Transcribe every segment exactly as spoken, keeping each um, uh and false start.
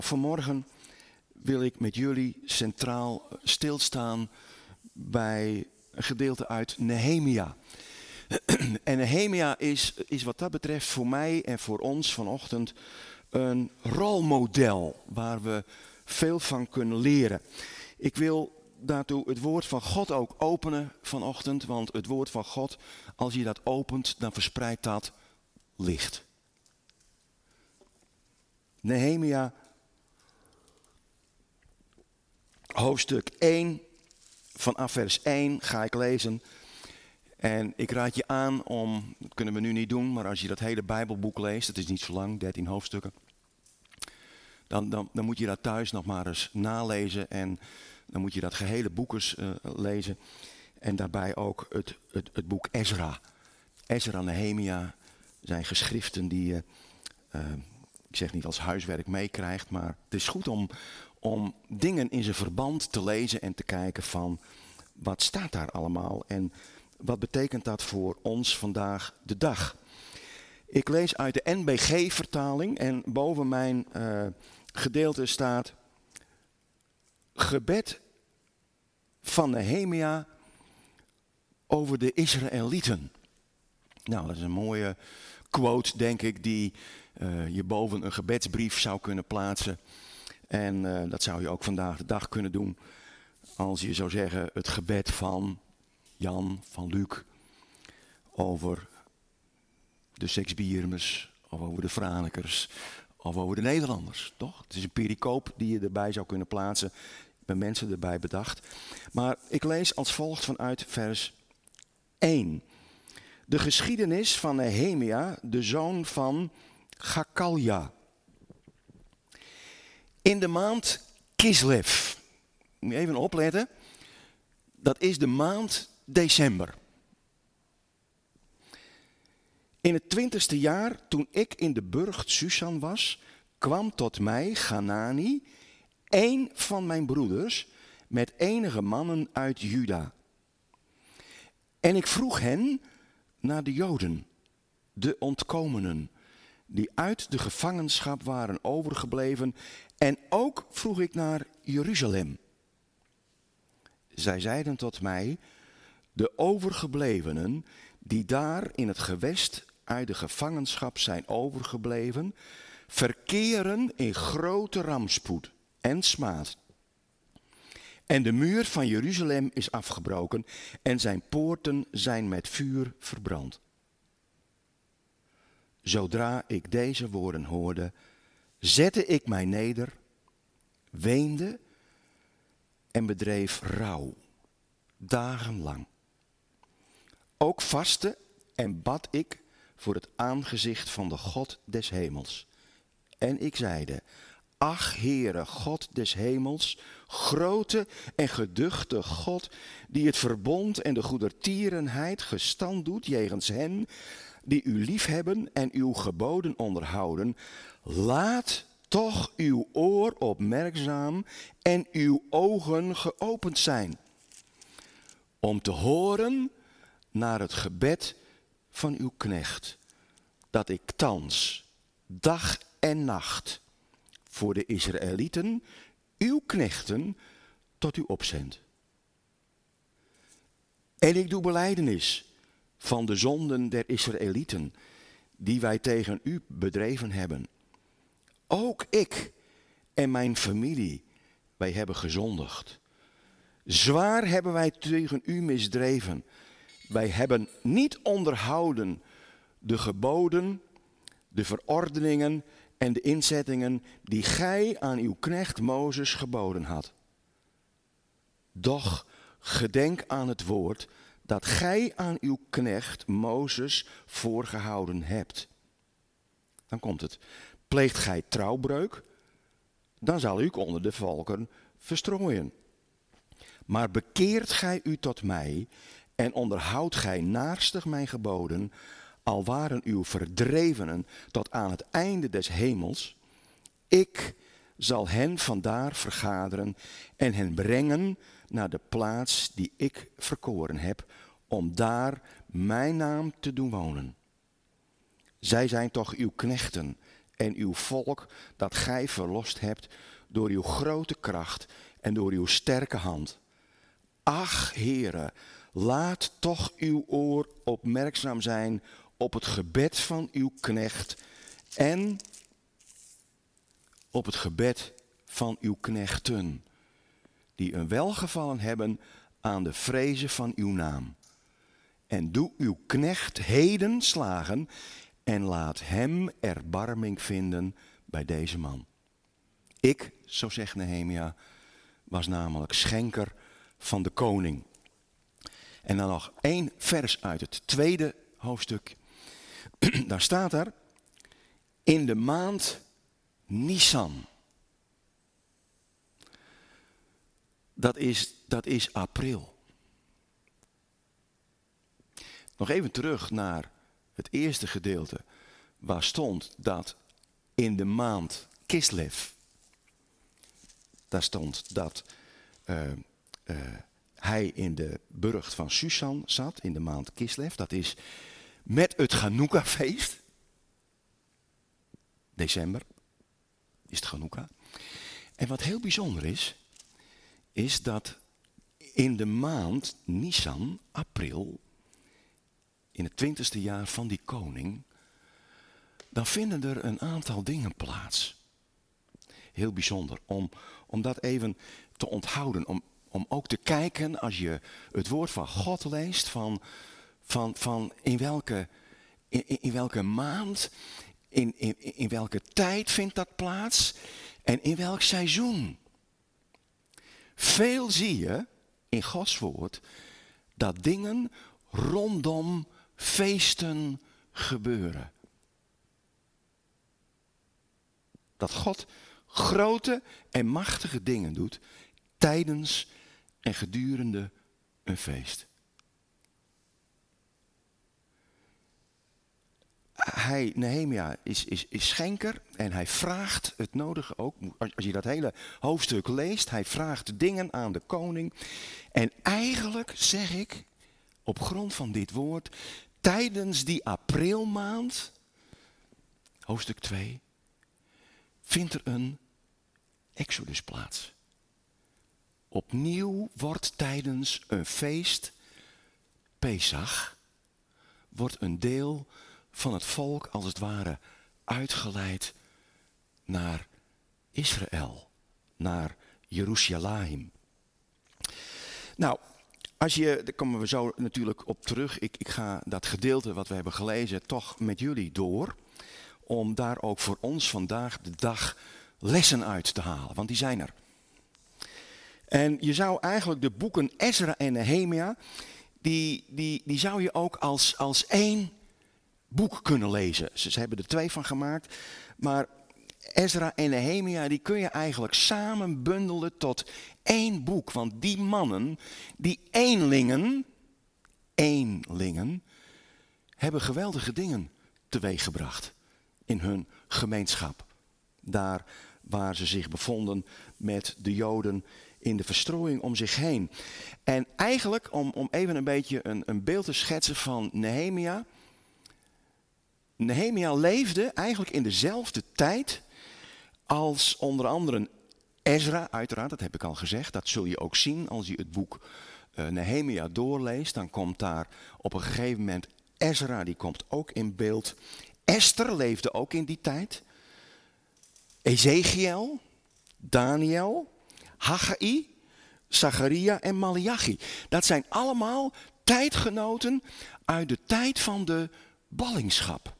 Vanmorgen wil ik met jullie centraal stilstaan bij een gedeelte uit Nehemia. En Nehemia is, is wat dat betreft voor mij en voor ons vanochtend een rolmodel waar we veel van kunnen leren. Ik wil daartoe het woord van God ook openen vanochtend, want het woord van God, als je dat opent, dan verspreidt dat licht. Nehemia, hoofdstuk één, vanaf vers één ga ik lezen. En ik raad je aan om, dat kunnen we nu niet doen, maar als je dat hele Bijbelboek leest, het is niet zo lang, dertien hoofdstukken. Dan, dan, dan moet je dat thuis nog maar eens nalezen en dan moet je dat gehele boek eens uh, lezen. En daarbij ook het, het, het boek Ezra. Ezra en Nehemia zijn geschriften die je, uh, ik zeg niet als huiswerk meekrijgt, maar het is goed om, om dingen in zijn verband te lezen en te kijken van wat staat daar allemaal en wat betekent dat voor ons vandaag de dag. Ik lees uit de N B G-vertaling en boven mijn uh, gedeelte staat gebed van Nehemia over de Israëlieten. Nou, dat is een mooie quote, denk ik, die uh, je boven een gebedsbrief zou kunnen plaatsen. En uh, dat zou je ook vandaag de dag kunnen doen als je zou zeggen het gebed van Jan, van Luc, over de seksbiermers, of over de Franekers, of over de Nederlanders, toch? Het is een pericoop die je erbij zou kunnen plaatsen. Ik ben mensen erbij bedacht. Maar ik lees als volgt vanuit vers één. De geschiedenis van Nehemia, de zoon van Gakalja. In de maand Kislev. Moet je even opletten. Dat is de maand december. In het twintigste jaar, toen ik in de burcht Susan was, kwam tot mij Hanani, een van mijn broeders, met enige mannen uit Juda. En ik vroeg hen naar de Joden, de ontkomenen, die uit de gevangenschap waren overgebleven. En ook vroeg ik naar Jeruzalem. Zij zeiden tot mij, de overgeblevenen die daar in het gewest uit de gevangenschap zijn overgebleven, verkeren in grote rampspoed en smaad. En de muur van Jeruzalem is afgebroken en zijn poorten zijn met vuur verbrand. Zodra ik deze woorden hoorde, zette ik mij neder, weende en bedreef rouw, dagenlang. Ook vastte en bad ik voor het aangezicht van de God des hemels. En ik zeide, ach Heere, God des hemels, grote en geduchte God, die het verbond en de goedertierenheid gestand doet jegens hen die u liefhebben en uw geboden onderhouden, laat toch uw oor opmerkzaam en uw ogen geopend zijn, om te horen naar het gebed van uw knecht, dat ik thans dag en nacht voor de Israëlieten, uw knechten, tot u opzend. En ik doe belijdenis van de zonden der Israëlieten, die wij tegen u bedreven hebben. Ook ik en mijn familie, wij hebben gezondigd. Zwaar hebben wij tegen u misdreven. Wij hebben niet onderhouden de geboden, de verordeningen en de inzettingen die gij aan uw knecht Mozes geboden had. Doch gedenk aan het woord dat gij aan uw knecht Mozes voorgehouden hebt. Dan komt het. Pleegt gij trouwbreuk, dan zal u onder de volken verstrooien. Maar bekeert gij u tot mij en onderhoudt gij naarstig mijn geboden, al waren uw verdrevenen tot aan het einde des hemels, ik zal hen vandaar vergaderen en hen brengen naar de plaats die ik verkoren heb, om daar mijn naam te doen wonen. Zij zijn toch uw knechten en uw volk dat gij verlost hebt door uw grote kracht en door uw sterke hand. Ach, Heere, laat toch uw oor opmerkzaam zijn op het gebed van uw knecht en op het gebed van uw knechten, die een welgevallen hebben aan de vrezen van uw naam. En doe uw knecht heden slagen en laat hem erbarming vinden bij deze man. Ik, zo zegt Nehemia, was namelijk schenker van de koning. En dan nog één vers uit het tweede hoofdstuk. Daar staat er, in de maand Nisan. Dat is, dat is april. Nog even terug naar het eerste gedeelte, waar stond dat in de maand Kislev, daar stond dat uh, uh, hij in de burcht van Susan zat, in de maand Kislev. Dat is met het Chanukka-feest. December is het Chanukka. En wat heel bijzonder is, is dat in de maand Nisan, april, in het twintigste jaar van die koning, dan vinden er een aantal dingen plaats. Heel bijzonder, om, om dat even te onthouden, om, om ook te kijken als je het woord van God leest, van, van, van in, welke, in, in welke maand, in, in, in welke tijd vindt dat plaats en in welk seizoen. Veel zie je in Gods woord dat dingen rondom feesten gebeuren. Dat God grote en machtige dingen doet tijdens en gedurende een feest. Hij, Nehemia, is, is, is schenker en hij vraagt het nodige ook. Als je dat hele hoofdstuk leest, hij vraagt dingen aan de koning. En eigenlijk zeg ik, op grond van dit woord, tijdens die aprilmaand, hoofdstuk twee, vindt er een exodus plaats. Opnieuw wordt tijdens een feest, Pesach, wordt een deel van het volk als het ware uitgeleid naar Israël, naar Jeruzalem. Nou, als je, daar komen we zo natuurlijk op terug. Ik, ik ga dat gedeelte wat we hebben gelezen toch met jullie door. Om daar ook voor ons vandaag de dag lessen uit te halen. Want die zijn er. En je zou eigenlijk de boeken Ezra en Nehemia, die, die, die zou je ook als, als één boek kunnen lezen. Ze, ze hebben er twee van gemaakt. Maar Ezra en Nehemia, die kun je eigenlijk samen bundelen tot één boek. Want die mannen, die eenlingen, eenlingen, hebben geweldige dingen teweeggebracht in hun gemeenschap. Daar waar ze zich bevonden met de Joden in de verstrooiing om zich heen. En eigenlijk, om, om even een beetje een, een beeld te schetsen van Nehemia. Nehemia leefde eigenlijk in dezelfde tijd als onder andere Ezra, uiteraard, dat heb ik al gezegd. Dat zul je ook zien als je het boek uh, Nehemia doorleest. Dan komt daar op een gegeven moment Ezra, die komt ook in beeld. Esther leefde ook in die tijd. Ezekiel, Daniel, Haggai, Zacharia en Maleachi. Dat zijn allemaal tijdgenoten uit de tijd van de ballingschap.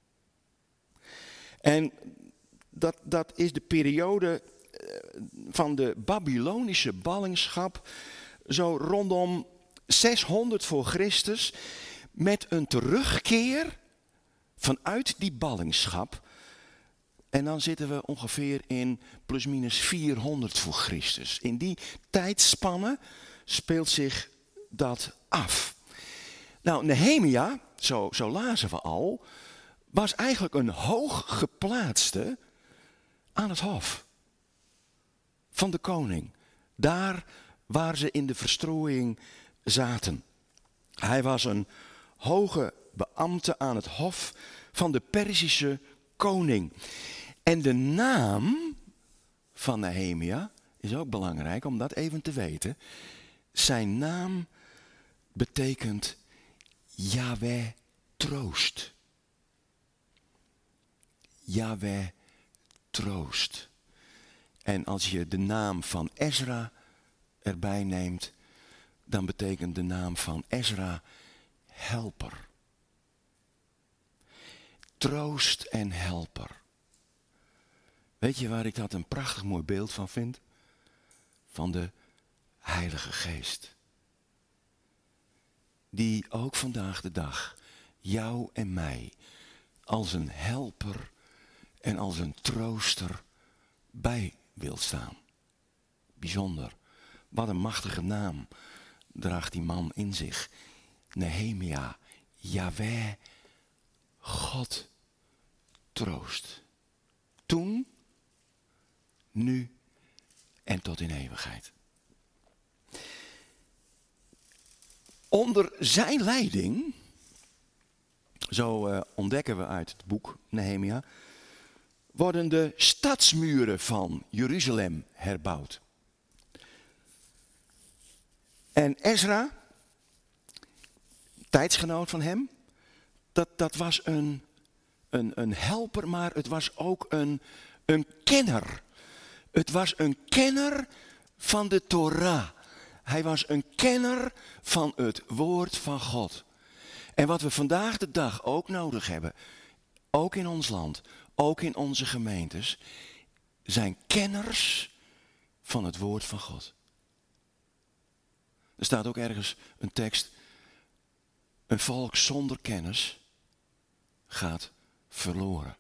En dat, dat is de periode van de Babylonische ballingschap, zo rondom zeshonderd voor Christus, met een terugkeer vanuit die ballingschap. En dan zitten we ongeveer in plusminus vierhonderd voor Christus. In die tijdspanne speelt zich dat af. Nou, Nehemia, zo, zo lazen we al, was eigenlijk een hoog geplaatste aan het hof van de koning. Daar waar ze in de verstrooiing zaten. Hij was een hoge beambte aan het hof van de Perzische koning. En de naam van Nehemia is ook belangrijk om dat even te weten. Zijn naam betekent Yahweh troost. Yahweh troost. En als je de naam van Ezra erbij neemt, dan betekent de naam van Ezra helper. Troost en helper. Weet je waar ik dat een prachtig mooi beeld van vind? Van de Heilige Geest. Die ook vandaag de dag jou en mij als een helper en als een trooster bij wil staan. Bijzonder. Wat een machtige naam draagt die man in zich. Nehemia, Yahweh, God, troost. Toen, nu en tot in eeuwigheid. Onder zijn leiding, zo uh, ontdekken we uit het boek Nehemia, worden de stadsmuren van Jeruzalem herbouwd. En Ezra, tijdsgenoot van hem, dat, dat was een, een, een helper, maar het was ook een, een kenner. Het was een kenner van de Torah. Hij was een kenner van het woord van God. En wat we vandaag de dag ook nodig hebben, ook in ons land, ook in onze gemeentes, zijn kenners van het woord van God. Er staat ook ergens een tekst, een volk zonder kennis gaat verloren.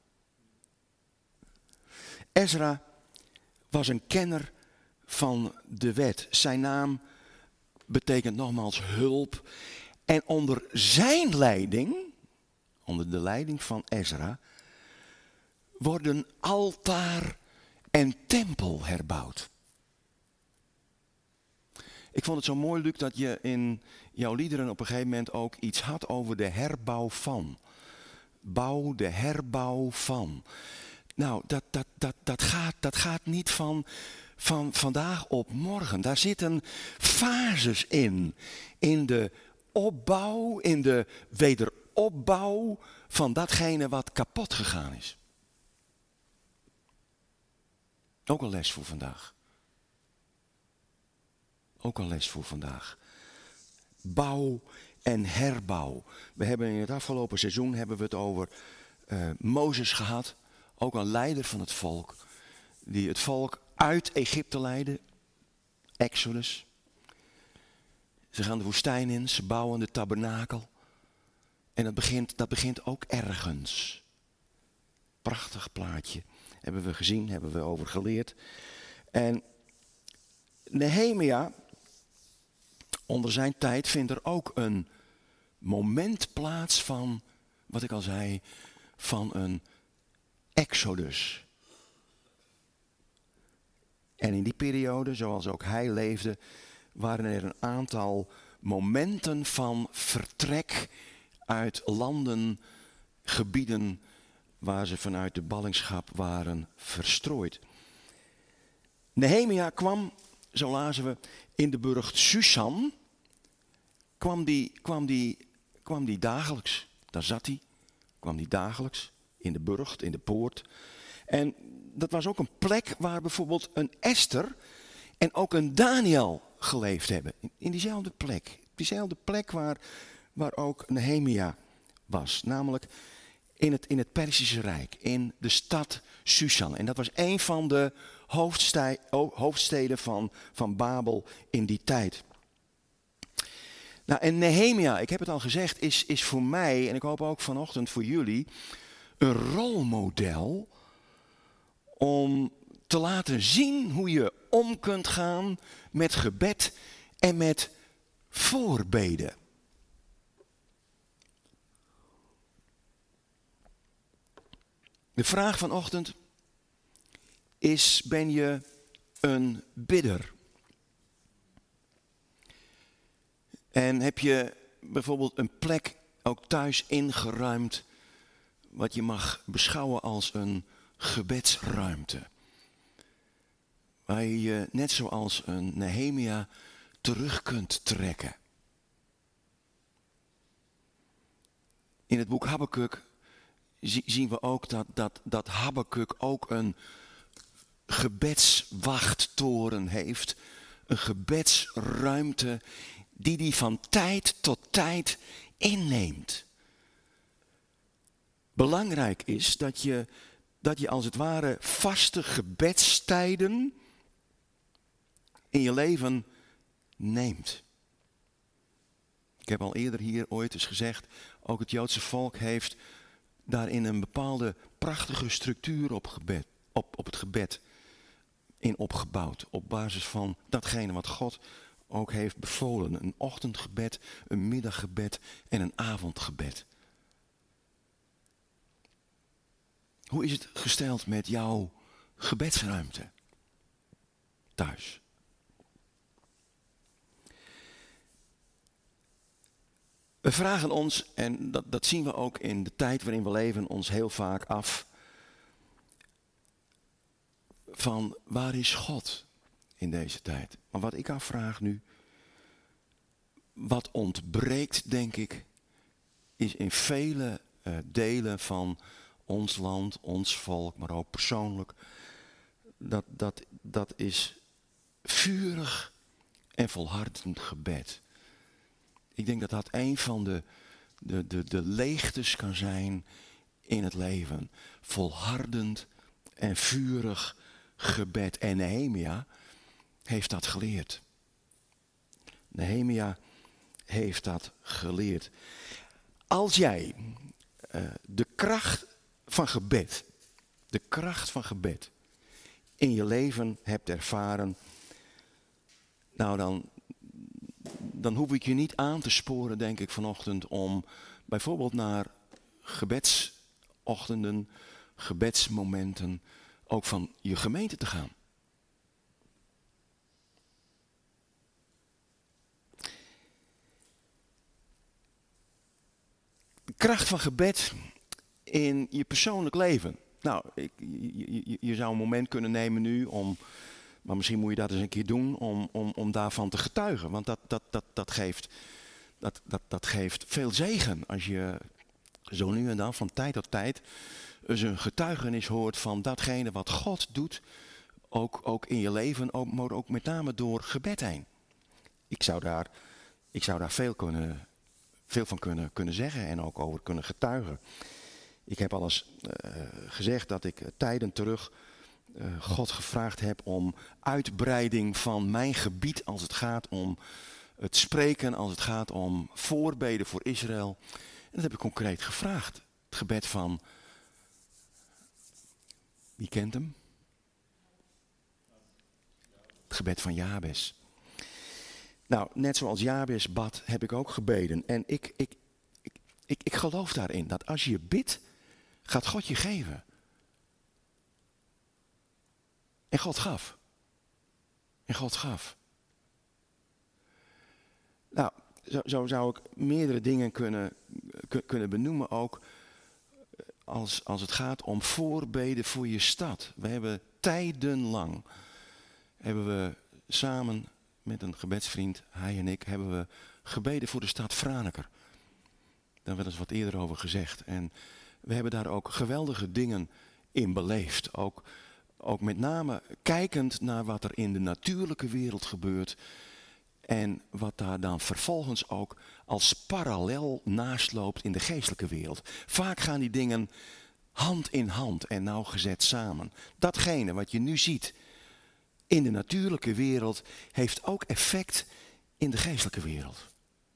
Ezra was een kenner van de wet. Zijn naam betekent nogmaals hulp. En onder zijn leiding, onder de leiding van Ezra, worden altaar en tempel herbouwd. Ik vond het zo mooi, Luc, dat je in jouw liederen op een gegeven moment ook iets had over de herbouw van. Bouw, de herbouw van. Nou, dat, dat, dat, dat, gaat, dat gaat niet van, van vandaag op morgen. Daar zitten fases in. In de opbouw, in de wederopbouw van datgene wat kapot gegaan is. Ook een les voor vandaag. Ook een les voor vandaag. Bouw en herbouw. We hebben in het afgelopen seizoen hebben we het over uh, Mozes gehad. Ook een leider van het volk. Die het volk uit Egypte leidde. Exodus. Ze gaan de woestijn in. Ze bouwen de tabernakel. En dat begint, dat begint ook ergens. Prachtig plaatje. Hebben we gezien, hebben we over geleerd. En Nehemia, onder zijn tijd vindt er ook een moment plaats van, wat ik al zei, van een exodus. En in die periode, zoals ook hij leefde, waren er een aantal momenten van vertrek uit landen, gebieden waar ze vanuit de ballingschap waren verstrooid. Nehemia kwam, zo lazen we, in de burcht Susan, kwam die, kwam die, kwam die dagelijks, daar zat hij, kwam die dagelijks in de burcht, in de poort. En dat was ook een plek waar bijvoorbeeld een Esther en ook een Daniel geleefd hebben. In, in diezelfde plek, diezelfde plek waar, waar ook Nehemia was, namelijk in het, in het Perzische Rijk, in de stad Susan. En dat was een van de hoofdstij, hoofdsteden van, van Babel in die tijd. Nou, en Nehemia, ik heb het al gezegd, is, is voor mij, en ik hoop ook vanochtend voor jullie, een rolmodel om te laten zien hoe je om kunt gaan met gebed en met voorbeden. De vraag vanochtend is, ben je een bidder? En heb je bijvoorbeeld een plek ook thuis ingeruimd wat je mag beschouwen als een gebedsruimte. Waar je je net zoals een Nehemia terug kunt trekken. In het boek Habakuk zien we ook dat, dat, dat Habakuk ook een gebedswachttoren heeft. Een gebedsruimte die hij van tijd tot tijd inneemt. Belangrijk is dat je, dat je als het ware vaste gebedstijden in je leven neemt. Ik heb al eerder hier ooit eens gezegd, ook het Joodse volk heeft daarin een bepaalde prachtige structuur op, gebed, op, op het gebed in opgebouwd. Op basis van datgene wat God ook heeft bevolen. Een ochtendgebed, een middaggebed en een avondgebed. Hoe is het gesteld met jouw gebedsruimte thuis? We vragen ons, en dat, dat zien we ook in de tijd waarin we leven, ons heel vaak af van waar is God in deze tijd? Maar wat ik afvraag nu, wat ontbreekt denk ik, is in vele uh, delen van ons land, ons volk, maar ook persoonlijk, dat, dat, dat is vurig en volhardend gebed. Ik denk dat dat een van de, de, de, de leegtes kan zijn in het leven. Volhardend en vurig gebed. En Nehemia heeft dat geleerd. Nehemia heeft dat geleerd. Als jij uh, de kracht van gebed, de kracht van gebed in je leven hebt ervaren, nou dan, dan hoef ik je niet aan te sporen, denk ik, vanochtend om bijvoorbeeld naar gebedsochtenden, gebedsmomenten, ook van je gemeente te gaan. De kracht van gebed in je persoonlijk leven. Nou, ik, je, je, je zou een moment kunnen nemen nu om, maar misschien moet je dat eens een keer doen, om, om, om daarvan te getuigen. Want dat, dat, dat, dat, geeft, dat, dat, dat geeft veel zegen als je zo nu en dan van tijd tot tijd eens een getuigenis hoort van datgene wat God doet, ook, ook in je leven, ook, maar ook met name door gebed heen. Ik zou daar, ik zou daar veel, kunnen, veel van kunnen, kunnen zeggen en ook over kunnen getuigen. Ik heb al eens uh, gezegd dat ik uh, tijden terug uh, God gevraagd heb om uitbreiding van mijn gebied als het gaat om het spreken, als het gaat om voorbeden voor Israël. En dat heb ik concreet gevraagd. Het gebed van, wie kent hem? Het gebed van Jabes. Nou, net zoals Jabes bad, heb ik ook gebeden. En ik, ik, ik, ik, ik geloof daarin, dat als je bidt, gaat God je geven. En God gaf. En God gaf. Nou, zo, zo zou ik meerdere dingen kunnen, k- kunnen benoemen ook. Als, als het gaat om voorbeden voor je stad. We hebben tijdenlang, hebben we samen met een gebedsvriend, hij en ik, hebben we gebeden voor de stad Franeker. Daar werd eens wat eerder over gezegd. En we hebben daar ook geweldige dingen in beleefd. Ook, ook met name kijkend naar wat er in de natuurlijke wereld gebeurt. En wat daar dan vervolgens ook als parallel naast loopt in de geestelijke wereld. Vaak gaan die dingen hand in hand en nauwgezet samen. Datgene wat je nu ziet in de natuurlijke wereld heeft ook effect in de geestelijke wereld.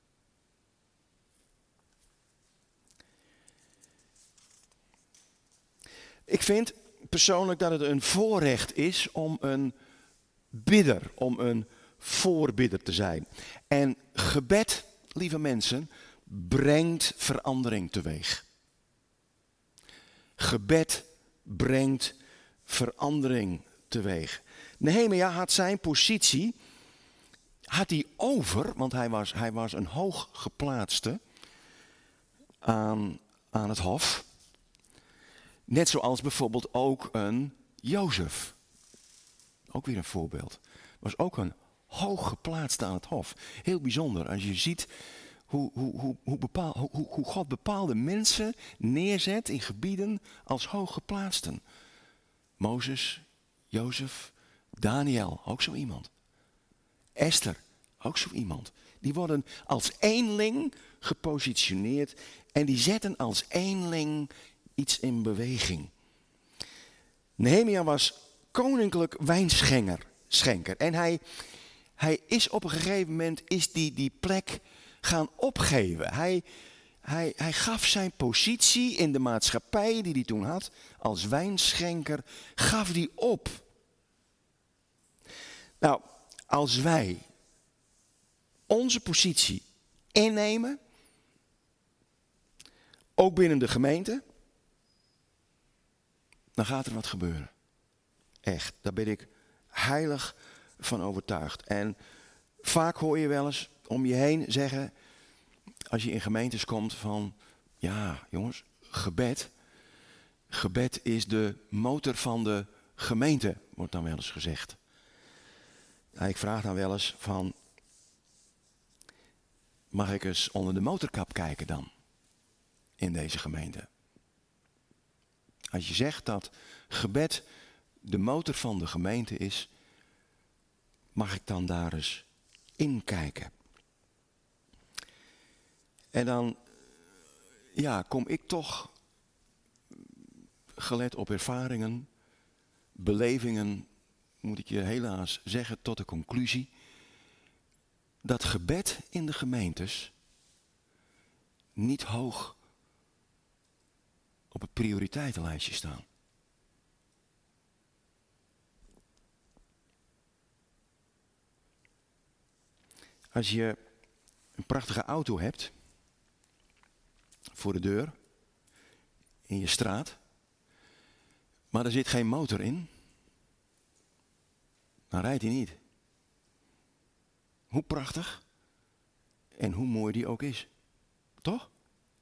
Ik vind persoonlijk dat het een voorrecht is om een bidder, om een voorbidder te zijn. En gebed, lieve mensen, brengt verandering teweeg. Gebed brengt verandering teweeg. Nehemia had zijn positie, had hij over, want hij was, hij was een hooggeplaatste aan, aan het hof. Net zoals bijvoorbeeld ook een Jozef. Ook weer een voorbeeld. Was ook een hoog geplaatst aan het hof. Heel bijzonder als je ziet hoe, hoe, hoe, hoe, bepaal, hoe, hoe God bepaalde mensen neerzet in gebieden als hoog geplaatsten. Mozes, Jozef, Daniel, ook zo iemand. Esther, ook zo iemand. Die worden als eenling gepositioneerd en die zetten als eenling iets in beweging. Nehemia was koninklijk wijnschenker. Schenker. En hij, hij is op een gegeven moment is die, die plek gaan opgeven. Hij, hij, hij gaf zijn positie in de maatschappij die hij toen had als wijnschenker, gaf die op. Nou, als wij onze positie innemen, ook binnen de gemeente, dan gaat er wat gebeuren. Echt, daar ben ik heilig van overtuigd. En vaak hoor je wel eens om je heen zeggen, als je in gemeentes komt van, ja jongens, gebed. Gebed is de motor van de gemeente, wordt dan wel eens gezegd. Nou, ik vraag dan wel eens van, mag ik eens onder de motorkap kijken dan? In deze gemeente. Als je zegt dat gebed de motor van de gemeente is, mag ik dan daar eens in kijken? En dan, ja, kom ik toch, gelet op ervaringen, belevingen, moet ik je helaas zeggen, tot de conclusie dat gebed in de gemeentes niet hoog op het prioriteitenlijstje staan. Als je een prachtige auto hebt voor de deur in je straat, maar er zit geen motor in, dan rijdt hij niet. Hoe prachtig en hoe mooi die ook is. Toch?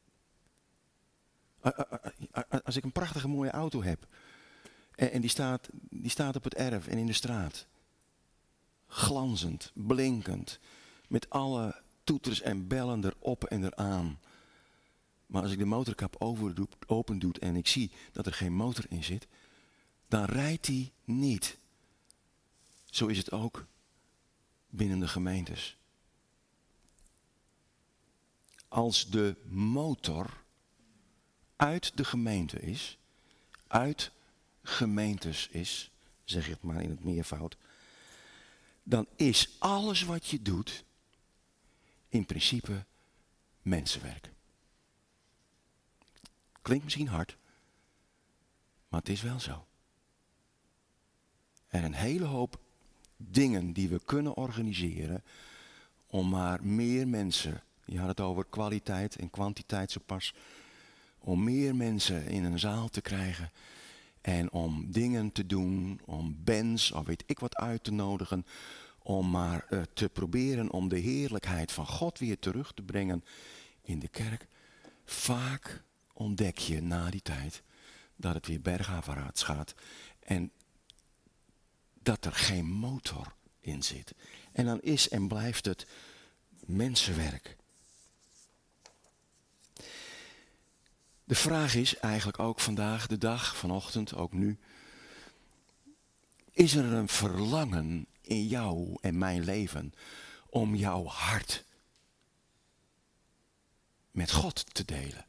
Als ik een prachtige mooie auto heb en die staat, die staat op het erf en in de straat, glanzend, blinkend, met alle toeters en bellen erop en eraan. Maar als ik de motorkap open doe en ik zie dat er geen motor in zit, dan rijdt die niet. Zo is het ook binnen de gemeentes. Als de motor uit de gemeente is, uit gemeentes is, zeg ik het maar in het meervoud, dan is alles wat je doet in principe mensenwerk. Klinkt misschien hard, maar het is wel zo. Er een hele hoop dingen die we kunnen organiseren om maar meer mensen, je had het over kwaliteit en kwantiteit zo pas, om meer mensen in een zaal te krijgen en om dingen te doen, om bands of weet ik wat uit te nodigen, om maar uh, te proberen om de heerlijkheid van God weer terug te brengen in de kerk. Vaak ontdek je na die tijd dat het weer bergafwaarts gaat en dat er geen motor in zit. En dan is en blijft het mensenwerk. De vraag is eigenlijk ook vandaag, de dag, vanochtend, ook nu. Is er een verlangen in jou en mijn leven om jouw hart met God te delen?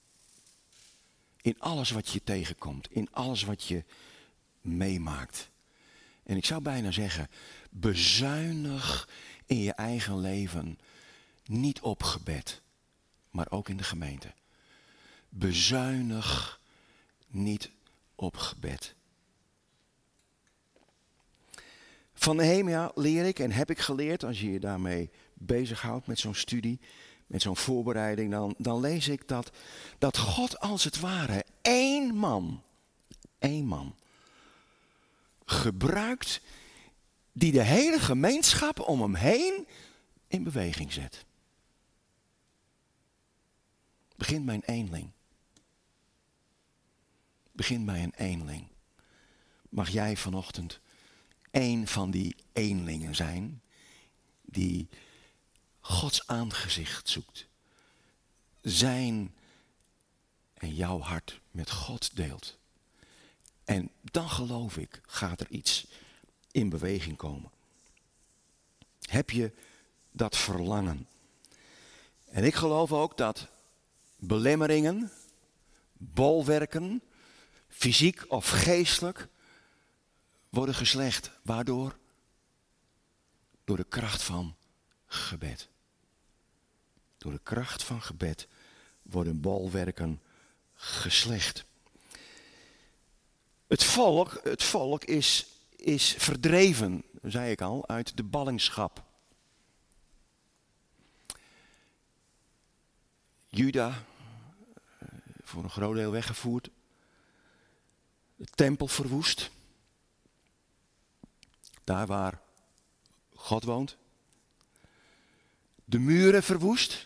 In alles wat je tegenkomt, in alles wat je meemaakt. En ik zou bijna zeggen, bezuinig in je eigen leven niet op gebed, maar ook in de gemeente. Bezuinig niet op gebed. Van Nehemia leer ik en heb ik geleerd, als je je daarmee bezighoudt met zo'n studie, met zo'n voorbereiding, dan, dan lees ik dat, dat God als het ware één man, één man, gebruikt die de hele gemeenschap om hem heen in beweging zet. Begint bij een eenling. begint bij een eenling. Mag jij vanochtend één van die eenlingen zijn die Gods aangezicht zoekt. Zijn en jouw hart met God deelt. En dan geloof ik, gaat er iets in beweging komen. Heb je dat verlangen? En ik geloof ook dat belemmeringen, bolwerken, fysiek of geestelijk, worden geslecht. Waardoor? Door de kracht van gebed. Door de kracht van gebed worden bolwerken geslecht. Het volk, het volk is, is verdreven, zei ik al, uit de ballingschap. Juda, voor een groot deel weggevoerd. De tempel verwoest. Daar waar God woont. De muren verwoest.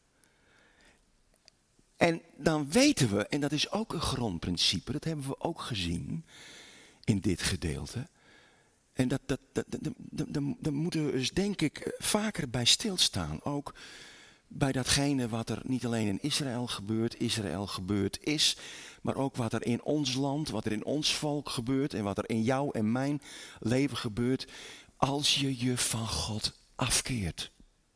En dan weten we, en dat is ook een grondprincipe, dat hebben we ook gezien in dit gedeelte. En dat, dat, dat, dat, dat, dat, dat moeten we dus denk ik vaker bij stilstaan. Ook bij datgene wat er niet alleen in Israël gebeurt, Israël gebeurd is, maar ook wat er in ons land, wat er in ons volk gebeurt en wat er in jou en mijn leven gebeurt, als je je van God afkeert.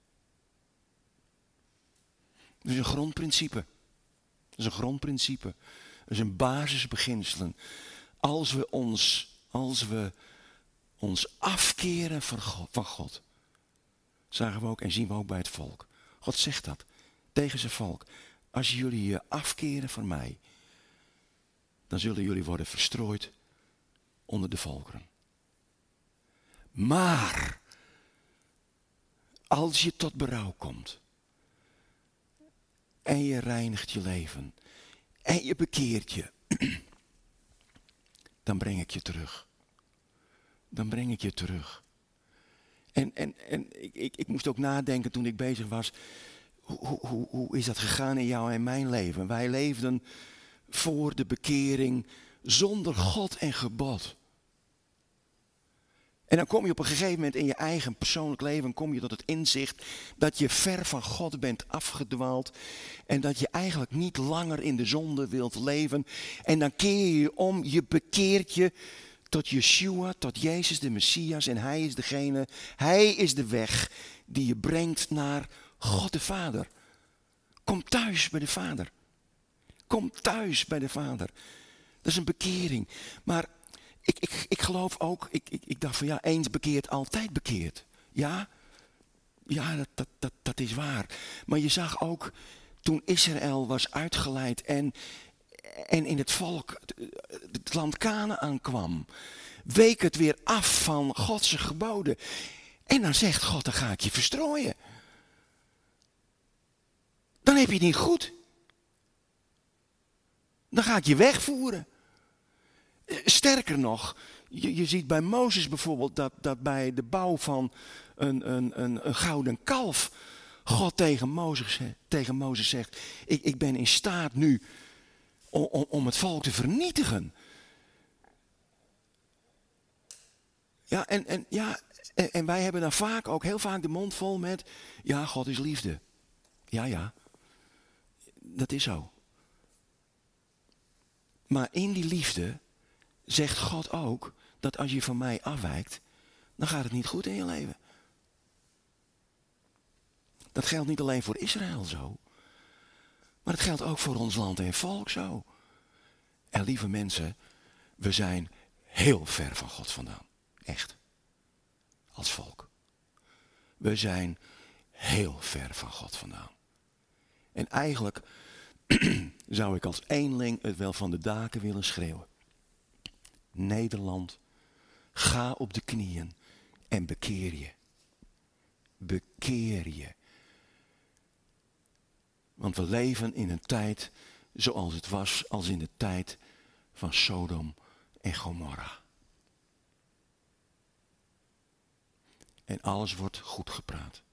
Dat is een grondprincipe. Dat is een grondprincipe. Dat is een basisbeginsel. Als we ons, als we ons afkeren van God, van God, zagen we ook en zien we ook bij het volk. God zegt dat tegen zijn volk. Als jullie je afkeren van mij, dan zullen jullie worden verstrooid onder de volkeren. Maar, als je tot berouw komt, en je reinigt je leven, en je bekeert je, dan breng ik je terug. Dan breng ik je terug. En, en, en ik, ik, ik moest ook nadenken toen ik bezig was, hoe, hoe, hoe is dat gegaan in jou en mijn leven? Wij leefden voor de bekering zonder God en gebod. En dan kom je op een gegeven moment in je eigen persoonlijk leven, kom je tot het inzicht dat je ver van God bent afgedwaald. En dat je eigenlijk niet langer in de zonde wilt leven. En dan keer je je om, je bekeert je tot Yeshua, tot Jezus de Messias. En hij is degene, hij is de weg die je brengt naar God de Vader. Kom thuis bij de Vader. Kom thuis bij de Vader. Dat is een bekering. Maar Ik, ik, ik geloof ook, ik, ik, ik dacht van ja, eens bekeerd, altijd bekeerd. Ja, ja dat, dat, dat, dat is waar. Maar je zag ook, toen Israël was uitgeleid en, en in het volk het land Kanaan kwam, week het weer af van Gods geboden. En dan zegt God, dan ga ik je verstrooien. Dan heb je het niet goed. Dan ga ik je wegvoeren. Sterker nog, je, je ziet bij Mozes bijvoorbeeld dat, dat bij de bouw van een, een, een, een gouden kalf God tegen Mozes, tegen Mozes zegt, ik, ik ben in staat nu om, om, om het volk te vernietigen. Ja, en, en, ja en, en wij hebben dan vaak ook heel vaak de mond vol met, ja, God is liefde. Ja, ja, dat is zo. Maar in die liefde zegt God ook dat als je van mij afwijkt, dan gaat het niet goed in je leven. Dat geldt niet alleen voor Israël zo, maar het geldt ook voor ons land en volk zo. En lieve mensen, we zijn heel ver van God vandaan. Echt. Als volk. We zijn heel ver van God vandaan. En eigenlijk zou ik als eenling het wel van de daken willen schreeuwen. Nederland, ga op de knieën en bekeer je. Bekeer je. Want we leven in een tijd zoals het was als in de tijd van Sodom en Gomorra. En alles wordt goed gepraat.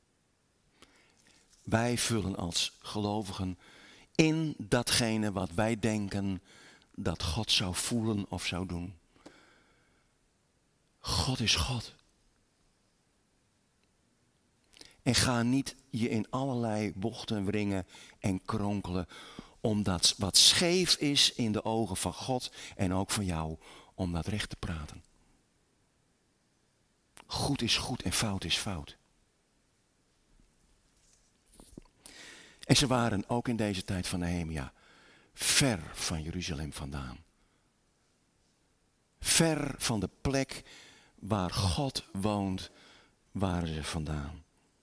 Wij vullen als gelovigen in datgene wat wij denken dat God zou voelen of zou doen. God is God. En ga niet je in allerlei bochten wringen en kronkelen, omdat wat scheef is in de ogen van God en ook van jou, om dat recht te praten. Goed is goed en fout is fout. En ze waren ook in deze tijd van Nehemia ver van Jeruzalem vandaan. Ver van de plek waar God woont, waren ze vandaan.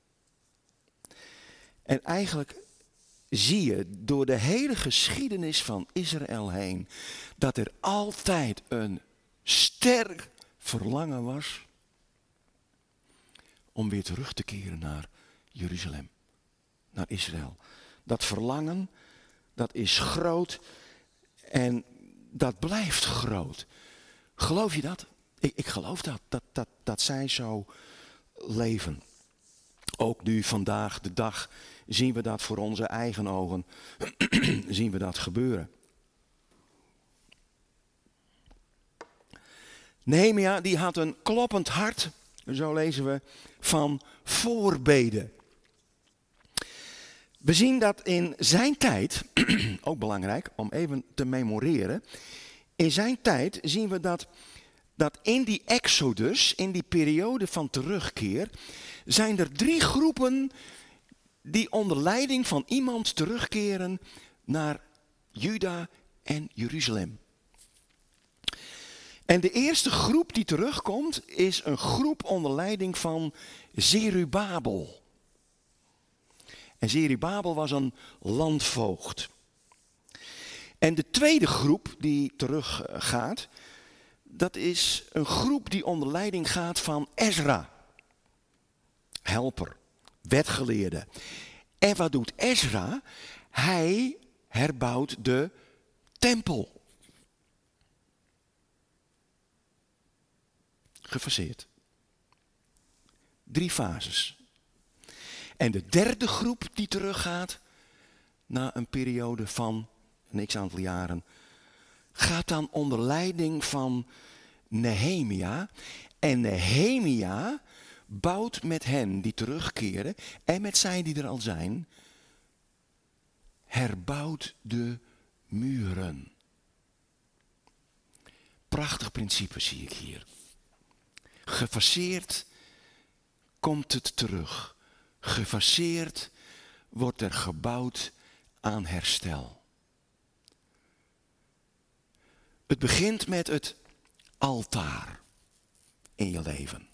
En eigenlijk zie je door de hele geschiedenis van Israël heen dat er altijd een sterk verlangen was om weer terug te keren naar Jeruzalem, naar Israël. Dat verlangen, dat is groot en dat blijft groot. Geloof je dat? Ik, ik geloof dat, dat, dat, dat zij zo leven. Ook nu vandaag de dag zien we dat voor onze eigen ogen, zien we dat gebeuren. Nehemia die had een kloppend hart, zo lezen we, van voorbeden. We zien dat in zijn tijd, ook belangrijk om even te memoreren, in zijn tijd zien we dat, dat in die exodus, in die periode van terugkeer, zijn er drie groepen die onder leiding van iemand terugkeren naar Juda en Jeruzalem. En de eerste groep die terugkomt is een groep onder leiding van Zerubabel. En Zerubabel was een landvoogd. En de tweede groep die teruggaat, dat is een groep die onder leiding gaat van Ezra. Helper, wetgeleerde. En wat doet Ezra? Hij herbouwt de tempel. Gefaseerd. Drie fases. En de derde groep die teruggaat, na een periode van een x-aantal jaren, gaat dan onder leiding van Nehemia. En Nehemia bouwt met hen die terugkeren en met zij die er al zijn, herbouwt de muren. Prachtig principe zie ik hier. Gefaseerd komt het terug. Gefaseerd wordt er gebouwd aan herstel. Het begint met het altaar in je leven.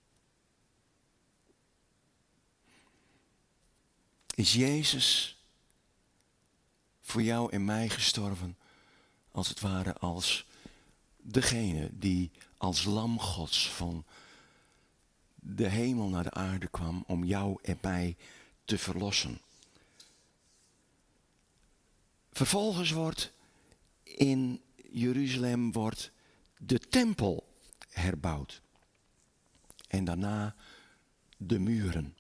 Is Jezus voor jou en mij gestorven, als het ware als degene die als lam Gods van de hemel naar de aarde kwam om jou en mij te verlossen. Vervolgens wordt in Jeruzalem wordt de tempel herbouwd. En daarna de muren.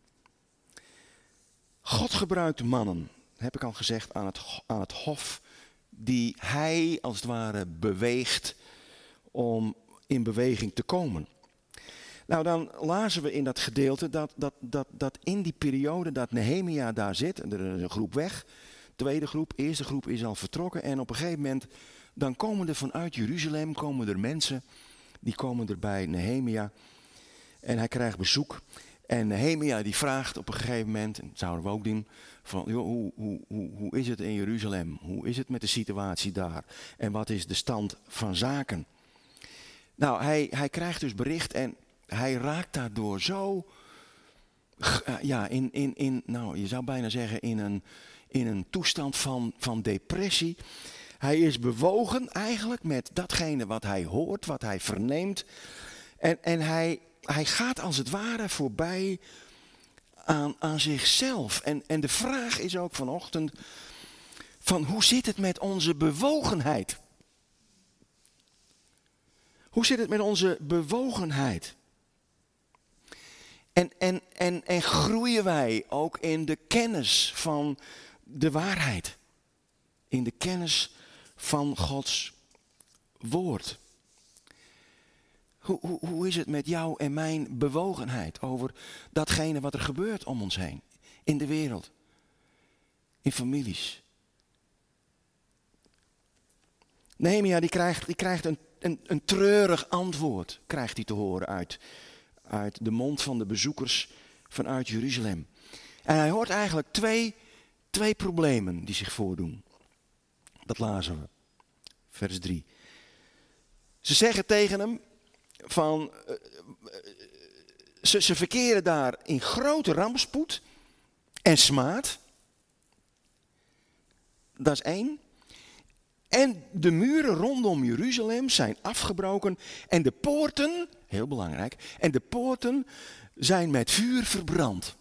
God gebruikt mannen, heb ik al gezegd, aan het, aan het hof, die hij als het ware beweegt om in beweging te komen. Nou, dan lazen we in dat gedeelte dat, dat, dat, dat in die periode dat Nehemia daar zit, en er is een groep weg, tweede groep, eerste groep is al vertrokken en op een gegeven moment, dan komen er vanuit Jeruzalem, komen er mensen, die komen er bij Nehemia en hij krijgt bezoek. En Nehemia die vraagt op een gegeven moment, en dat zouden we ook doen, van joh, hoe, hoe, hoe, hoe is het in Jeruzalem? Hoe is het met de situatie daar? En wat is de stand van zaken? Nou, hij, hij krijgt dus bericht en hij raakt daardoor zo, ja, in, in, in, nou, je zou bijna zeggen in een, in een toestand van, van depressie. Hij is bewogen eigenlijk met datgene wat hij hoort, wat hij verneemt. En, en hij, hij gaat als het ware voorbij aan, aan zichzelf. En, en de vraag is ook vanochtend van hoe zit het met onze bewogenheid? Hoe zit het met onze bewogenheid? En, en, en, en groeien wij ook in de kennis van de waarheid? In de kennis van Gods woord. Hoe, hoe, hoe is het met jou en mijn bewogenheid over datgene wat er gebeurt om ons heen? In de wereld. In families. Nehemia die krijgt, die krijgt een, een, een treurig antwoord, krijgt hij te horen uit, uit de mond van de bezoekers vanuit Jeruzalem. En hij hoort eigenlijk twee, twee problemen die zich voordoen. Dat lazen we. Vers drie. Ze zeggen tegen hem van, uh, ze, ze verkeren daar in grote rampspoed en smaad. Dat is één. En de muren rondom Jeruzalem zijn afgebroken en de poorten, heel belangrijk, en de poorten zijn met vuur verbrand.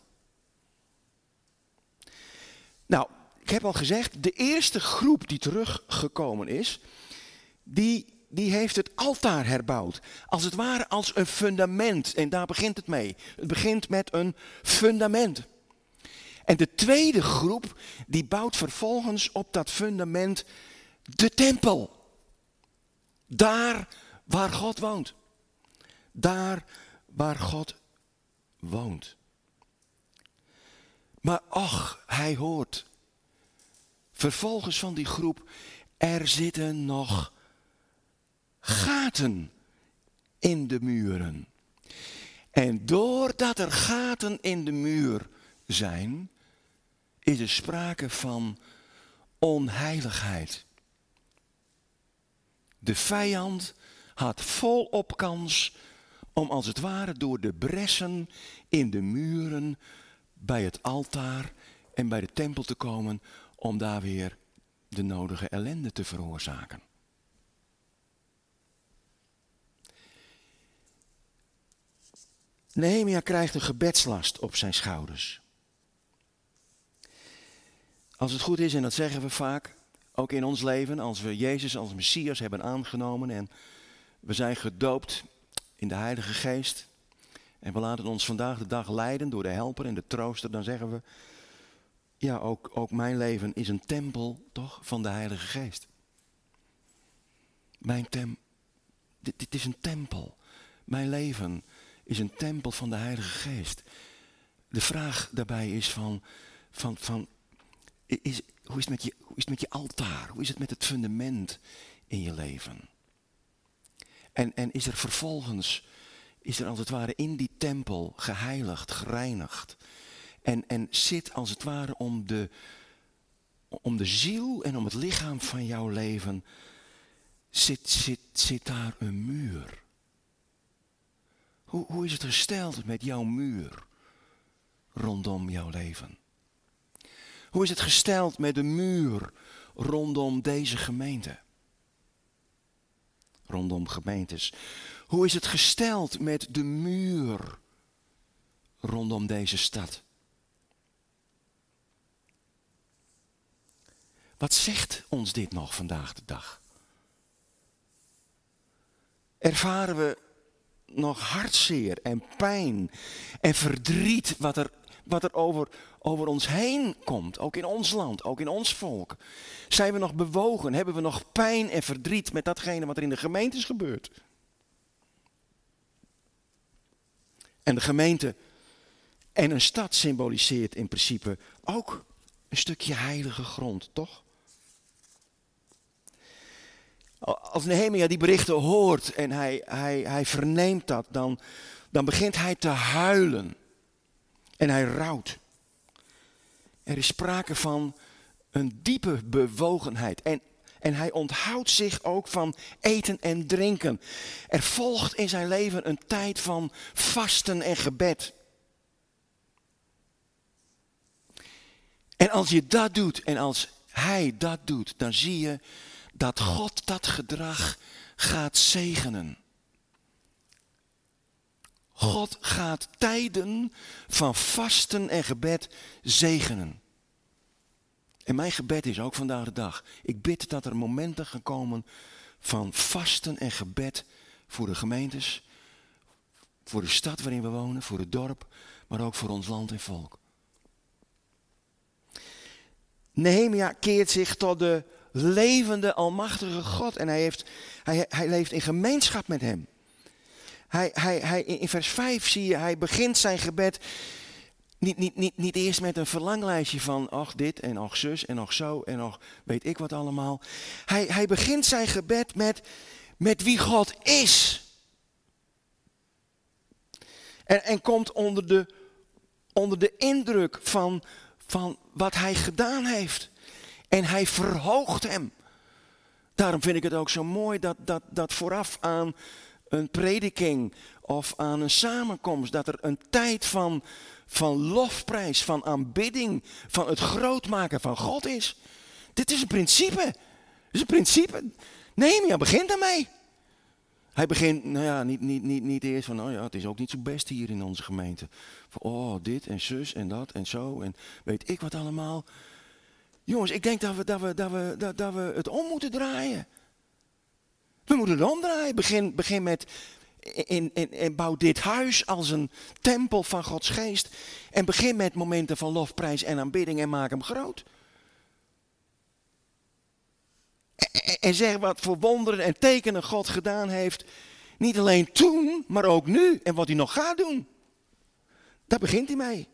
Nou, ik heb al gezegd, de eerste groep die teruggekomen is, die, die heeft het altaar herbouwd. Als het ware als een fundament. En daar begint het mee. Het begint met een fundament. En de tweede groep, die bouwt vervolgens op dat fundament de tempel. Daar waar God woont. Daar waar God woont. Maar ach, hij hoort vervolgens van die groep, er zitten nog gaten in de muren. En doordat er gaten in de muur zijn, is er sprake van onheiligheid. De vijand had volop kans om als het ware door de bressen in de muren bij het altaar en bij de tempel te komen om daar weer de nodige ellende te veroorzaken. Nehemia krijgt een gebedslast op zijn schouders. Als het goed is, en dat zeggen we vaak, ook in ons leven, als we Jezus als Messias hebben aangenomen en we zijn gedoopt in de Heilige Geest en we laten ons vandaag de dag leiden door de helper en de trooster, dan zeggen we, ja, ook, ook mijn leven is een tempel, toch, van de Heilige Geest. Mijn tem, dit, dit is een tempel. Mijn leven is een tempel van de Heilige Geest. De vraag daarbij is van, van, van is, hoe, is het met je, hoe is het met je altaar? Hoe is het met het fundament in je leven? En, en is er vervolgens, is er als het ware in die tempel geheiligd, gereinigd? En, en zit als het ware om de, om de ziel en om het lichaam van jouw leven, zit, zit, zit daar een muur? Hoe, hoe is het gesteld met jouw muur rondom jouw leven? Hoe is het gesteld met de muur rondom deze gemeente? Rondom gemeentes. Hoe is het gesteld met de muur rondom deze stad? Wat zegt ons dit nog vandaag de dag? Ervaren we nog hartzeer en pijn en verdriet wat er, wat er over, over ons heen komt, ook in ons land, ook in ons volk? Zijn we nog bewogen? Hebben we nog pijn en verdriet met datgene wat er in de gemeentes gebeurt? En de gemeente en een stad symboliseert in principe ook een stukje heilige grond, toch? Als Nehemia die berichten hoort en hij, hij, hij verneemt dat, dan, dan begint hij te huilen. En hij rouwt. Er is sprake van een diepe bewogenheid. En, en hij onthoudt zich ook van eten en drinken. Er volgt in zijn leven een tijd van vasten en gebed. En als je dat doet en als hij dat doet, dan zie je dat God dat gedrag gaat zegenen. God gaat tijden van vasten en gebed zegenen. En mijn gebed is ook vandaag de dag. Ik bid dat er momenten gaan komen van vasten en gebed voor de gemeentes, voor de stad waarin we wonen, voor het dorp, maar ook voor ons land en volk. Nehemia keert zich tot de levende, almachtige God. En hij, heeft, hij, hij leeft in gemeenschap met hem. Hij, hij, hij, in vers vijf zie je, hij begint zijn gebed niet, niet, niet, niet eerst met een verlanglijstje van ach dit en ach zus en ach zo en ach weet ik wat allemaal. Hij, hij begint zijn gebed met, met wie God is. En, en komt onder de, onder de indruk van, van wat hij gedaan heeft. En hij verhoogt hem. Daarom vind ik het ook zo mooi dat, dat, dat vooraf aan een prediking of aan een samenkomst, dat er een tijd van, van lofprijs, van aanbidding, van het grootmaken van God is. Dit is een principe. Dit is een principe. Nehemia begint daarmee. Hij begint, nou ja, niet, niet, niet, niet eerst van, oh ja, het is ook niet zo best hier in onze gemeente. Van, oh, dit en zus en dat en zo en weet ik wat allemaal. Jongens, ik denk dat we, dat we, dat we, dat, dat we het om moeten draaien. We moeten het omdraaien. Begin, begin met, in, in, en bouw dit huis als een tempel van Gods geest. En begin met momenten van lofprijs en aanbidding en maak hem groot. En, en zeg wat voor wonderen en tekenen God gedaan heeft. Niet alleen toen, maar ook nu. En wat hij nog gaat doen. Daar begint hij mee.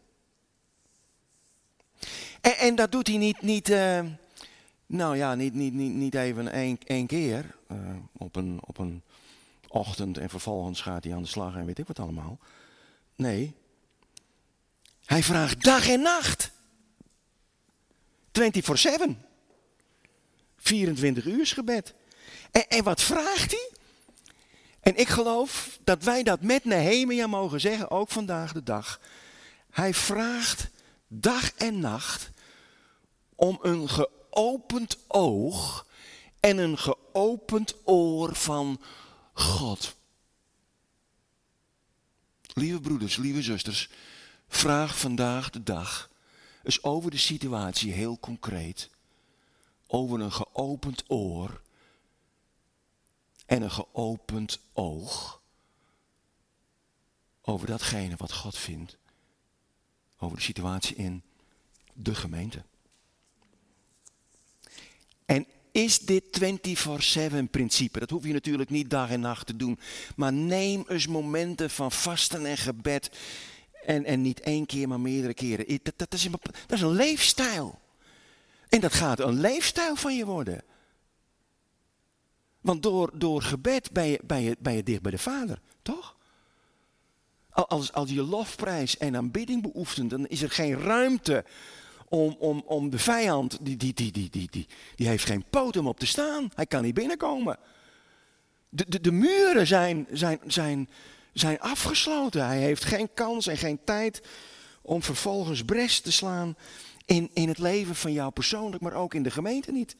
En, en dat doet hij niet, niet, uh, nou ja, niet, niet, niet, niet even één, één keer uh, op, een, op een ochtend en vervolgens gaat hij aan de slag en weet ik wat allemaal. Nee, hij vraagt dag en nacht. vierentwintig zeven. vierentwintig uur gebed. En, en wat vraagt hij? En ik geloof dat wij dat met Nehemia mogen zeggen, ook vandaag de dag. Hij vraagt dag en nacht om een geopend oog en een geopend oor van God. Lieve broeders, lieve zusters, vraag vandaag de dag eens over de situatie heel concreet. Over een geopend oor en een geopend oog. Over datgene wat God vindt. Over de situatie in de gemeente. En is dit vierentwintig zeven principe? Dat hoef je natuurlijk niet dag en nacht te doen. Maar neem eens momenten van vasten en gebed. En, en niet één keer, maar meerdere keren. Dat, dat, is een, dat is een leefstijl. En dat gaat een leefstijl van je worden. Want door, door gebed ben je, ben, je, ben je dicht bij de Vader, toch? Als, als je lofprijs en aanbidding beoefent, dan is er geen ruimte om, om, om de vijand, die, die, die, die, die, die, die heeft geen poot om op te staan. Hij kan niet binnenkomen. De, de, de muren zijn, zijn, zijn, zijn afgesloten. Hij heeft geen kans en geen tijd om vervolgens bres te slaan in, in het leven van jou persoonlijk, maar ook in de gemeente niet.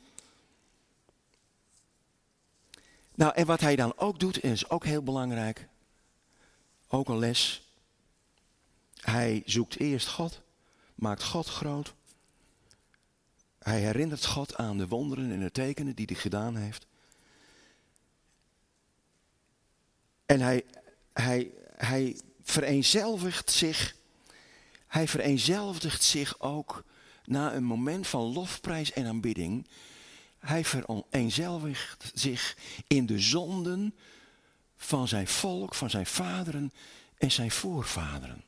Nou, en wat hij dan ook doet, en is ook heel belangrijk, ook een les. Hij zoekt eerst God, maakt God groot. Hij herinnert God aan de wonderen en de tekenen die hij gedaan heeft. En hij, hij, hij vereenzelvigt zich, hij vereenzelvigt zich ook na een moment van lofprijs en aanbidding. Hij vereenzelvigt zich in de zonden van zijn volk, van zijn vaderen en zijn voorvaderen.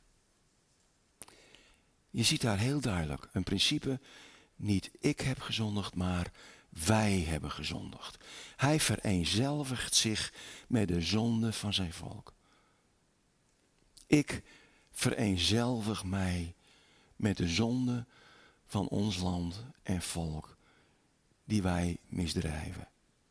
Je ziet daar heel duidelijk een principe, niet ik heb gezondigd, maar wij hebben gezondigd. Hij vereenzelvigt zich met de zonde van zijn volk. Ik vereenzelvig mij met de zonde van ons land en volk die wij misdrijven.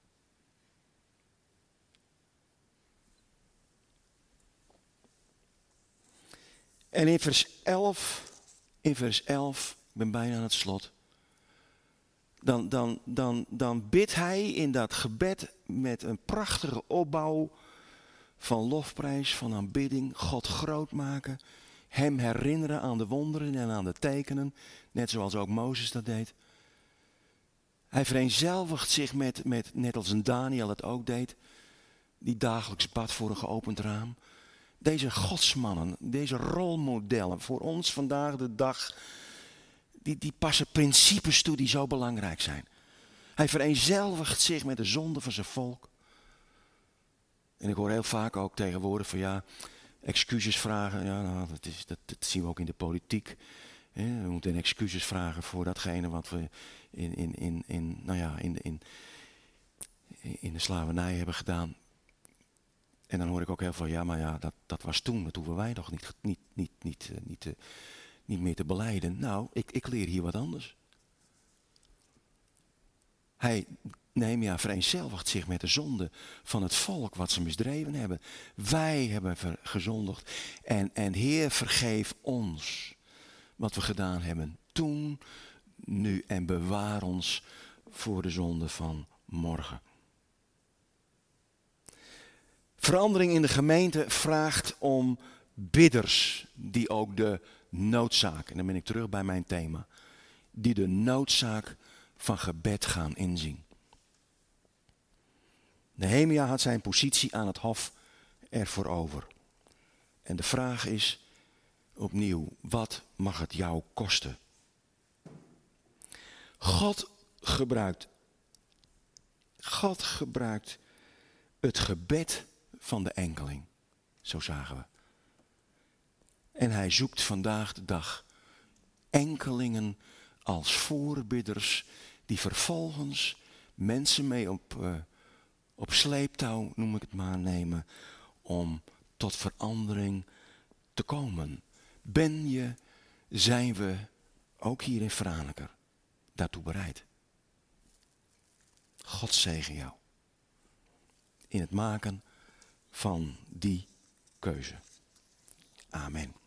En in vers elf, in vers elf, ik ben bijna aan het slot, dan, dan, dan, dan bidt hij in dat gebed met een prachtige opbouw van lofprijs, van aanbidding, God groot maken, hem herinneren aan de wonderen en aan de tekenen, net zoals ook Mozes dat deed. Hij vereenzelvigt zich met, met, net als een Daniel het ook deed, die dagelijks bad voor een geopend raam. Deze godsmannen, deze rolmodellen voor ons vandaag de dag, die, die passen principes toe die zo belangrijk zijn. Hij vereenzelvigt zich met de zonde van zijn volk. En ik hoor heel vaak ook tegenwoordig van ja, excuses vragen. Ja, nou, dat, is, dat, dat zien we ook in de politiek. We moeten excuses vragen voor datgene wat we in, in, in, in, nou ja, in, in, in de slavernij hebben gedaan. En dan hoor ik ook heel veel, ja, maar ja, dat, dat was toen. Dat hoeven wij nog niet, niet, niet, niet, niet, niet, niet meer te belijden. Nou, ik, ik leer hier wat anders. Hij, Nehemia vereenzelvigt zich met de zonde van het volk wat ze misdreven hebben. Wij hebben gezondigd. En, en Heer, vergeef ons wat we gedaan hebben toen, nu en bewaar ons voor de zonde van morgen. Verandering in de gemeente vraagt om bidders die ook de noodzaak, en dan ben ik terug bij mijn thema, die de noodzaak van gebed gaan inzien. Nehemia had zijn positie aan het hof ervoor over. En de vraag is opnieuw, wat mag het jou kosten? God gebruikt, God gebruikt het gebed van de enkeling. Zo zagen we. En hij zoekt vandaag de dag enkelingen als voorbidders die vervolgens mensen mee op, uh, op sleeptouw, noem ik het maar, nemen om tot verandering te komen. Ben je, zijn we, ook hier in Franeker, daartoe bereid? God zegen jou in het maken van die keuze. Amen.